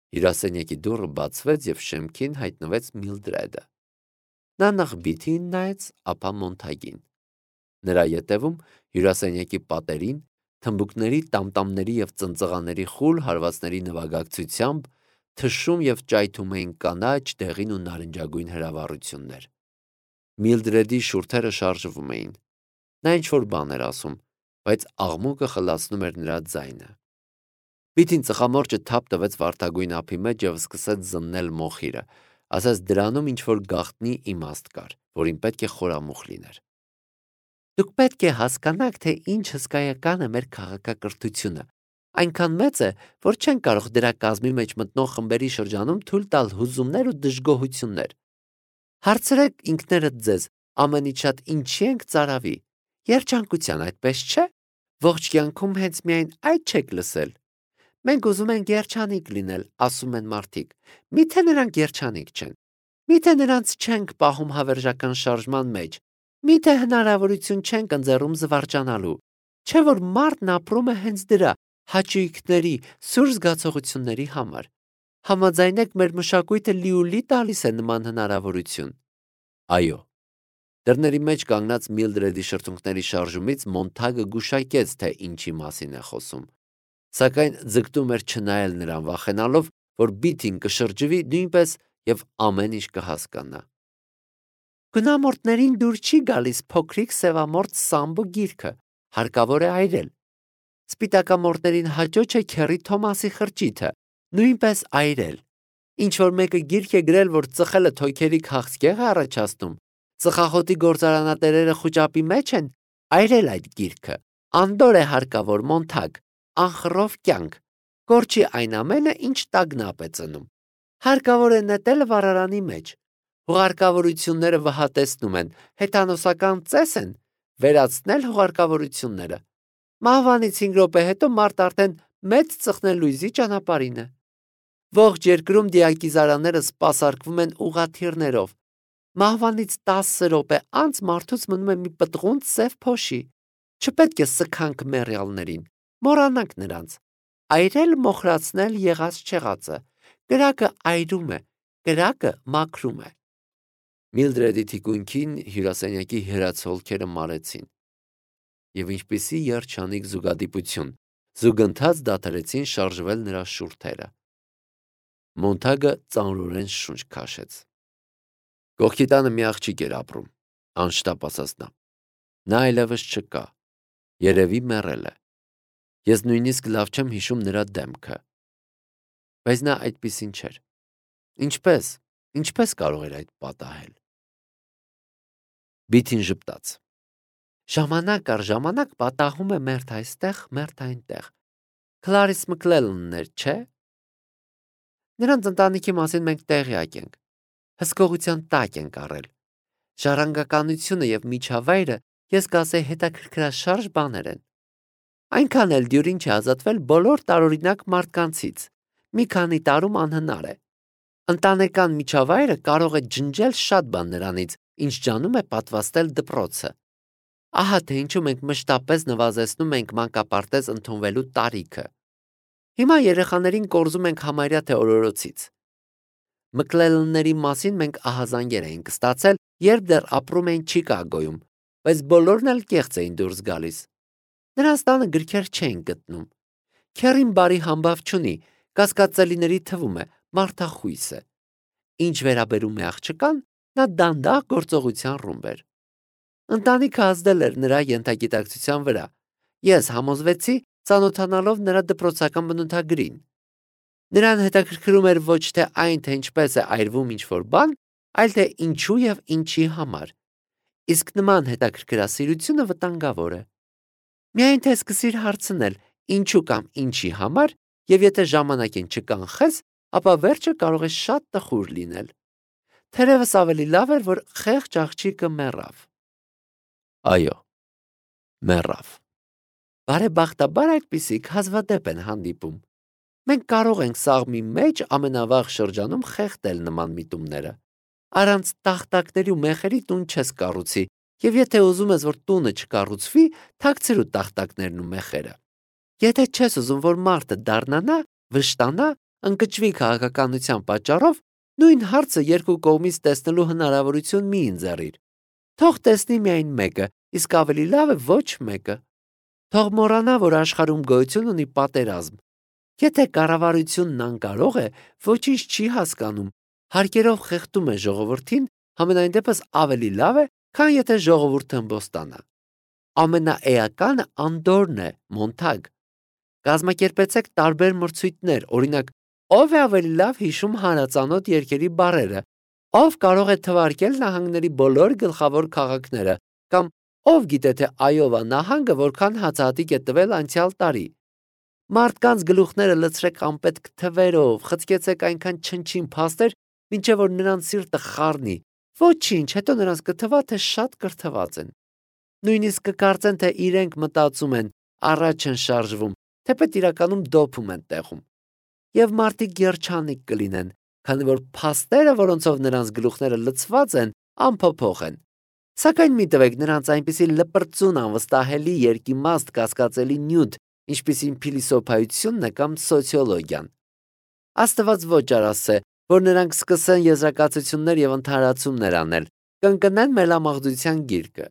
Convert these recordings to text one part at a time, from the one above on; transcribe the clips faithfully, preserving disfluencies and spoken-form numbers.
Հյուրասենյակի դուռը բացվեց և շեմքին հայտնվեց Միլդրեդը։ Նա նախ Բիթիին նայեց, ապա Մոնթագին։ Նրա ետևում հյուրասենյակի պատերին թմբուկների, տամտամների և ծնծղաների խուլ հարվածների նվագակցությամբ թշում և ճայթում էին կանաչ, դեղին ու նարնջագույն հրավառություններ։ Միլդրեդի շուրթերը շարժվում էին։ Նա ինչ-որ բան էր ասում, բայց աղմուկը խլացնում էր նրա ձայնը։ Բիթին ծխամորճը թափ տվեց վարդագույն ափի մեջ և սկսեց զննել մոխիրը, ասաց դրանում ինչ-որ գաղտնի իմաստ կար, որին պետք է խորամուխ լիներ։ Դուք պետք է հասկանաք, թե ինչ հսկայական է մեր քաղաքակրթությունը։ Այնքան մեծ է, որ չեն կարող դրա կազմի մեջ մտնող խմբերի շրջանում թույլ տալ հուզումներ ու դժգոհություններ։ Հարցրեք ինքներդ ձեզ, ամենից շատ ինչի ենք ծարավի։ Երջանկության, այդպես չէ։ Ողջ կյանքում հենց միայն այդ չեք լսել։ Մենք ուզում ենք երջանիկ լինել, ասում են մարդիկ։ Միթե նրանք երջանիկ չեն։ Միթե նրանց չենք պահում հավերժական շարժման մեջ։ Միթե հնարավորություն չենք ընձեռում զվարճանալու։ Չէ որ մարդն ապրում է հենց դրա հաճույքների, սուր զգացողությունների համար։ Համաձայնեք, մեր մշակույթը լիուլի տալիս է նման հնարավորություն։ Այո։ Դռների մեջ կանգնած Միլդրեդի շրթունքների շարժումից Մոնթագը գուշակեց, թե ինչի մասին է խոսում, սակայն ձգտում էր չնայել նրան, վախենալով, որ Բիթին կշրջվի նույնպես և ամեն ինչ կհասկանա։ Գունամորթներին դուր չի գալիս փոքրիկ սևամորթ Սամբո գիրքը, հարկավոր է այրել։ Սպիտակամորթներին հաճո չէ Քեռի Թոմասի խրճիթը, նույնպես այրել։ Ինչ որ մեկը գիրք է գրել, որ ծխելը թոյքերի քաղցկեղ է առաջացնում, ծխախոտի գործարանատերերը խուճապի մեջ են, այրել այդ գիրքը։ Անդոր է հարկավոր, Մոնթագ, անխռով կյանք, կորչի այն ամենը, ինչ տագնապ է ծնում։ Հարկավոր է նետել վառարանի մեջ։ Հուղարկավորությունները վհատեցնում են, հեթանոսական ծես են, վերացնել հուղարկավորությունները։ Մահվանից հինգ րոպե հետո մարդ արդեն մեծ ծխնելույզի ճանապարհին է։ Ողջ երկրում դիակիզարանները սպասարկվում են ուղղաթիռներով։ Մահվանից տասը րոպե անց մարդուց մնում է մի պտղունց սև փոշի։ Չպետք է սքանք մեռյալներին, մոռանանք նրանց։ Այրել մոխրացնել եղած չեղածը։ Կրակը այրում է, կրակը մաքրում է։ Միլդրեդի թիկունքին հյուրասենյակի հրած հոլքերը մարեցին։ Եվ ինչպիսի երջանիկ զուգադիպություն, զուգընթաց դադարեցին շարժվել նրա շուրթերը։ Մոնթագը ծանրորեն շունչ քաշեց։ Կողքի տանը մի աղջիկ էր ապրում, անշտապ ասաց նա։ Նա այլևս չկա, երևի մեռել է։ Ես նույնիսկ լավ չեմ հիշում նրա դեմքը։ Բայց նա այդպիսին չէր։ Ինչպես, ինչպես կարող էր այդ պատահել։ Բիթին ժպտաց։ Ժամանակ առ ժամանակ պատահում է մերթ այստեղ, մերթ այնտեղ։ Քլարիս Մքլելնն էր, չէ՞։ Նրանց ընտանիքի մասին մենք տեղյակ ենք։ Հսկողության տակ ենք առել։ Ժառանգականությունը և միջավայրը, ես կասեի, հետաքրքրաշարժ բաներ են։ Այնքան էլ դյուրին չի ազատվել բոլոր տարօրինակ մարդկանցից։ Մի քանի տարում անհնար է։ Ընտանեկան միջավայրը կարող է ջնջել շատ բան նրանից, ինչ ջանում է պատվաստել դպրոցը։ Ահա թե ինչու մենք մշտապես նվազեցնում ենք մանկապարտեզ ընդունվելու տարիքը։ Հիմա երեխաներին կորզում ենք համարյա թե օրորոցից։ Մքլելնների մասին մենք ահազանգեր էինք ստացել, երբ դեռ ապրում էին Չիկագոյում, բայց բոլորն էլ կեղծ էին դուրս գալիս։ Նրանց տանը գրքեր չէին գտնում։ Քեռին բարի համբավ չունի, կասկածելիների թվում է, մարդախույս է։ Ինչ վերաբերում է աղջկան, նա դանդաղ գործողության ռումբ էր։ Ընտանիքը ազդել էր նրա ենթագիտակցության վրա։ Ես համոզվեցի, ծանոթանալով նրա դպրոցական բնութագրին։ Նրան հետաքրքրում էր ոչ թե այն, թե ինչպես է այրվում ինչ-որ բան, այլ թե ինչու և ինչի համար։ Իսկ նման հետաքրքրասիրությունը վտանգավոր է։ Միայն թե սկսիր հարցնել, ինչու կամ ինչի համար, և եթե ժամանակին չկանխես, ապա վերջը կարող է շատ տխուր լինել։ Թերևս ավելի լավ էր, որ խեղճ աղջիկը մեռավ։ Այո, մեռավ։ Բարեբախտաբար այդպիսիք հազվադեպ են հանդիպում։ Մենք կարող ենք սաղմի մեջ ամենավաղ շրջանում խեղդել նման միտումները։ Առանց տախտակների ու մեխերի տուն չես կառուցի, և եթե ուզում ես, որ տունը չկառուցվի, թաքցրու տախտակներն ու մեխերը։ Եթե չես ուզում, որ մարդը դառնանա, վշտանա, ընկճվի քաղաքականության պատճառով, նույն հարցը երկու կողմից տեսնելու հնարավորություն մի ընձեռիր։ Թող տեսնի միայն մեկը, իսկ ավելի լավ է ոչ մեկը։ Թող մոռանա, որ աշխարհում գոյություն ունի պատերազմ։ Եթե կառավարությունն անկարող է, ոչինչ չի հասկանում, հարկերով խեղդում է ժողովրդին, համենայն դեպս ավելի լավ է, քան եթե ժողովուրդը ըմբոստանա։ Ամենաէականը Անդորն է, Մոնթագ։ Կազմակերպեցեք տարբեր մրցույթներ, օրինակ, ով է ավելի լավ հիշում հանրածանոթ երկերի բառերը, ով կարող է թվարկել նահանգների բոլոր գլխավոր քաղաքները, կամ ով գիտե թե Այովա նահանգը որքան հացահատիկ է տվել անցյալ տարի։ Մարդկանց գլուխները լցրեք անպետք թվերով, խցկեցեք այնքան չնչին փաստեր, մինչև որ նրանց սիրտը խառնի։ Ոչինչ, հետո նրանց կթվա, թե շատ կրթված են։ Նույնիսկ կկարծեն, թե իրենք մտածում են, առաջ են շարժվում, թեպետ իրականում դոփում են տեղում։ Եվ մարդիկ երջանիկ կլինեն, քանի որ փաստերը, որոնցով նրանց գլուխները լցված են, անփոփոխ են։ Սակայն մի տվեք նրանց այնպիսի լպրծուն անվստահելի երկիմաստ կասկածելի նյութ, ինչպիսին փիլիսոփայությունն է կամ սոցիոլոգիան։ Աստված ոչ արասե, որ նրանք սկսեն եզրակացություններ եւ ընդհանրացումներ անել, կընկնեն մելամաղձության գիրկը։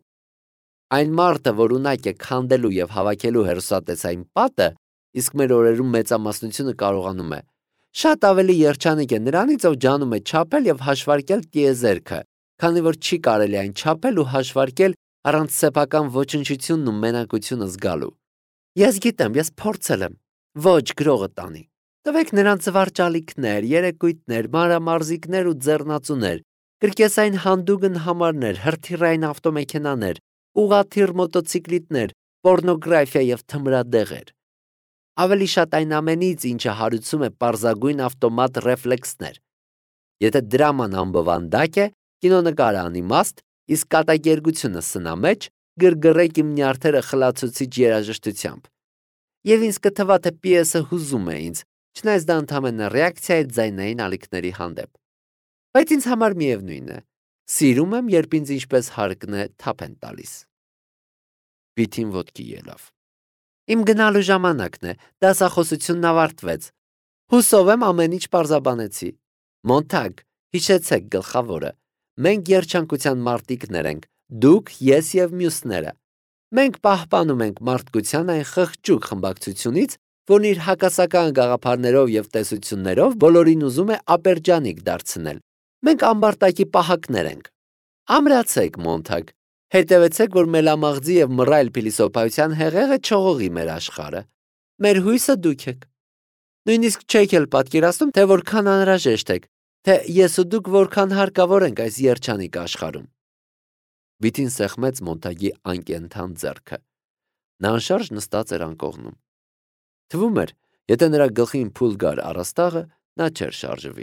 Այն մարդը, որ ունակ է քանդելու եւ հավաքելու հերոսատեսային պատը, իսկ մեր օրերում մեծամասնությունը կարողանում է, շատ ավելի երջանիկ է նրանից, ով ջանում է չափել եւ հաշվարկել տիեզերքը, քանի որ չի կարելի այն չափել ու հաշվարկել առանց սեփական ոչնչությունն ու մենակությունը զգալու։ Ես գիտեմ, ես փորձել եմ։ Ոչ գրողը տանի։ Տվեք նրան զվարճալիքներ, երեկույթներ, մանրամարզիկներ ու ձեռնածուներ, կրկեսային հանդուգն համարներ, հրթիռային ավտոմեքենաներ, ուղղաթիռ մոտոցիկլետներ, պոռնոգրաֆիա եւ թմրադեղեր։ Ավելի շատ այն ամենից, ինչը հարուցում է պարզագույն ավտոմատ ռեֆլեքսներ։ Եթե դրաման ամբովանդակ է, կինոնկարը անիմաստ, իսկ կատակերգությունը սնամեջ, գրգռեք իմ նյարդերը խլացուցիչ երաժշտությամբ։ Եվ ինձ կթվա, թե պիեսը հուզում է ինձ, չնայած դա ընդհանրապես ռեակցիա է ձայնային ալիքների հանդեպ։ Բայց ինձ համար միևնույն է։ Սիրում եմ, երբ ինձ ինչպես հարկն է թափ են տալիս։ Բիթին ոտքի ելավ։ Իմ գնալու ժամանակն է, դասախոսությունն ավարտվեց։ Հուսով եմ ամեն ինչ պարզաբանեցի։ Մոնթագ, հիշեցեք գլխավորը։ Մենք երջանկության մարտիկներ ենք, դուք, ես եւ մյուսները։ Մենք պահպանում ենք մարդկության այն խղճուկ խմբակցությունից, որն իր հակասական գաղափարներով եւ տեսություններով բոլորին ուզում է ապերջանիկ դարձնել։ Մենք ամբարտակի պահակներ ենք։ Ամրացեք, Մոնթագ, հետևեցեք, որ մելամաղձի եւ մռայլ փիլիսոփայության հեղեղը չողողի մեր աշխարհը։ Մեր հույսը դուք եք։ Նույնիսկ չեք էլ պատկերացնում, թե որքան անհրաժեշտ եք, թե ես ու դուք որքան հարկավոր ենք այս երջանիկ աշխարհում։ Բիթին սեղմեց Մոնթագի անկենթան ձեռքը։ Նա անշարժ նստած էր անկողնում։ Թվում էր, եթե նրա գլխին փուլ գար առաստաղը, նա չէր շարժվի։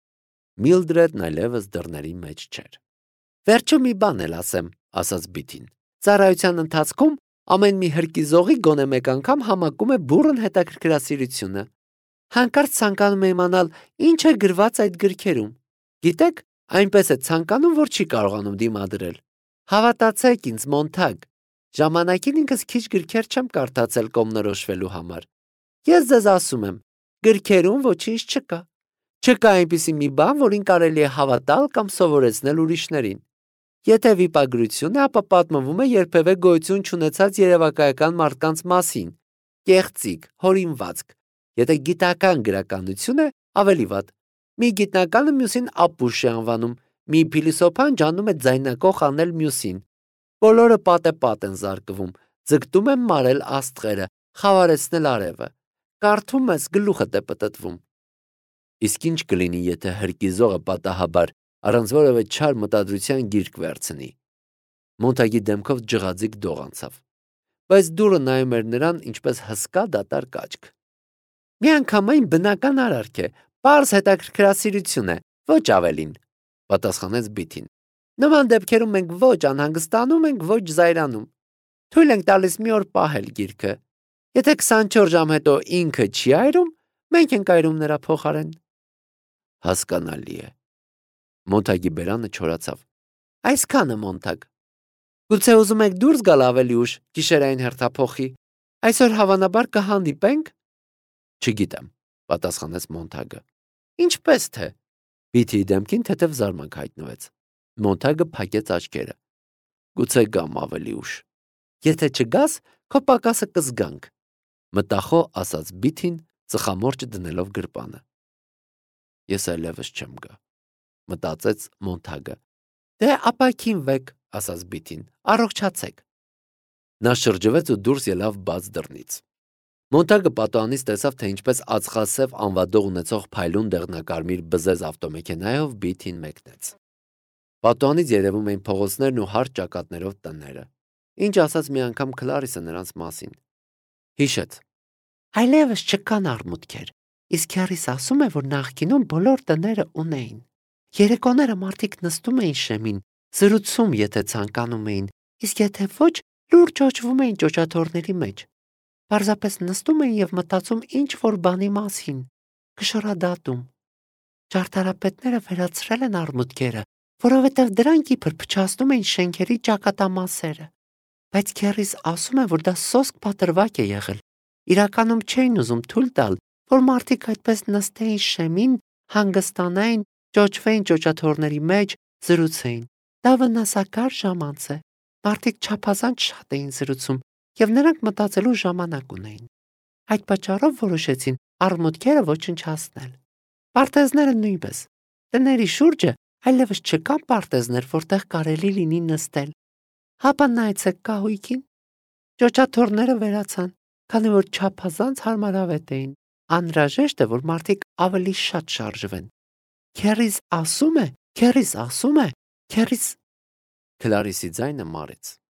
Միլդրեդն այլևս դռների մեջ չէր։ Վերջում մի բան էլ ասեմ, ասաց Բիթին։ Ծառայության ընթացքում ամեն մի հրկիզողի գոնե մեկ անգամ համակում է բուռն հետաքրքրասիրությունը։ Հանկարծ ցանկանում է իմանալ, ինչ է գրված այդ գրքերում։ Գիտեք, այնպես է ցանկանում, որ չի կարողանում դիմադրել։ Հավատացեք ինձ, Մոնթագ, ժամանակին ինքս քիչ գրքեր չեմ կարդացել կողմնորոշվելու համար։ Ես ձեզ ասում եմ, գրքերում ոչինչ չկա։ Չկա այնպիսի մի բան, որին կարելի է հավատալ կամ սովորեցնել ուրիշներին։ Եթե վիպագրություն է, ապա պատմվում է երբևէ գոյություն չունեցած երևակայական մարդկանց մասին։ Կեղծիք, հորինվածք։ Եթե գիտական գրականություն է, ավելի վատ։ Մի գիտնականը մյուսին ապուշ է անվանում, մի փիլիսոփան ջանում է ձայնակող անել մյուսին։ Բոլորը պատեպատ են զարկվում, ձգտում են մարել աստղերը, խավարեցնել արևը։ Կարդում ես, գլուխդ է պտտվում։ Իսկ ինչ կլինի, եթե հրկիզողը պատահաբար առանց որևէ չար մտադրության գիրք վերցնի։ Մոնթագի դեմքով ջղաձիգ դող անցավ։ Բայց դուռը նայում էր նրան ինչպես հսկա դատար կաճք։ Միանգամայն բնական արարք է, պարզ հետաքրքրասիրություն է, ոչ ավելին, պատասխանեց Բիթին։ Նման դեպքերում մենք ոչ անհանգստանում ենք, ոչ զայրանում։ Թույլ ենք տալիս մի օր պահել գիրքը։ Եթե քսանչորս ժամ հետո ինքը չի այրում, մենք ենք այրում նրա փոխարեն։ Հասկանալի է։ Մոնթագի բերանը չորացավ։ Այսքանը, Մոնթագ։ Գուցե ուզում եք դուրս գալ ավելի ուշ, գիշերային հերթափոխի։ Այսօր հավանաբար կհանդիպենք։ Չգիտեմ։ պատասխանեց Մոնթագը։ Ինչպես թե։ Բիթիի դեմքին թեթև զարմանք հայտնվեց։ Մոնթագը փակեց աչքերը։ Գուցե գամ ավելի ուշ։ Եթե չգաս, քո պակասը կզգանք, մտախոհ ասաց Բիթին, ծխամորճը դնելով գրպանը։ Ես այլևս չեմ գա, մտածեց Մոնթագը։ Դե ապա քինվեք, ասաց Բիթին, առողջացեք։ Նա շրջվեց ու դուրս ելավ բաց դռնից։ Մոնթագը պատուհանից տեսավ, թե ինչպես ածխասև անվադող ունեցող փայլուն դեղնակարմիր բզեզ ավտոմեքենայով Բիթին մեկնեց։ Պատուհանից երևում էին փողոցներն ու հարթ ճակատներով տները։ Ինչ ասաց մի անգամ Քլարիսը նրանց մասին։ Հիշեց։ Այլևս չկան արմուտքեր, իսկ քեռիս ասում է, որ նախկինում բոլոր տները ունեին։ Երեկոները մարդիկ նստում էին շեմին, զրուցում, եթե ցանկանում էին, իսկ եթե ոչ, լուրջ ջոջվում էին ճոճաթոռների մեջ։ Պարզապես նստում էին եւ մտածում ինչ որ բանի մասին, քշորադատում։ Ճարտարապետները վերացրել են արմուտքերը, որովհետեւ դրանք իբր փչացնում էին շենքերի ճակատամասերը։ Բայց քեռիս ասում է, որ դա սոսկ պատրվակ է եղել։ Իրականում չէին ուզում թույլ տալ, որ մարդիկ այդպես նստեին շեմին, հանգստանային, ճոճվեին ճոճաթոռների մեջ, զրուցեին։ Դա վնասակար ժամանց է։ Մարդիկ չափազանց շատ էին զրուցում, եւ նրանք մտածելու ժամանակ ունեին։ Այդ պատճառով որոշեցին արմուտքերը ոչնչացնել։ Պարտեզները նույնպես։ Տների շուրջը այլևս չկան պարտեզներ, որտեղ կարելի լինի նստել։ Հապա նայեցեք կահույքին։ Ճոճաթոռները վերացան, քանի որ չափազանց հարմարավետ էին։ Անհրաժեշտ է, որ մարդիկ ավելի շատ շարժվեն։ Քեռիս ասում է, քեռիս ասում է, քեռիս Քլարիսի ձայնը մարեց։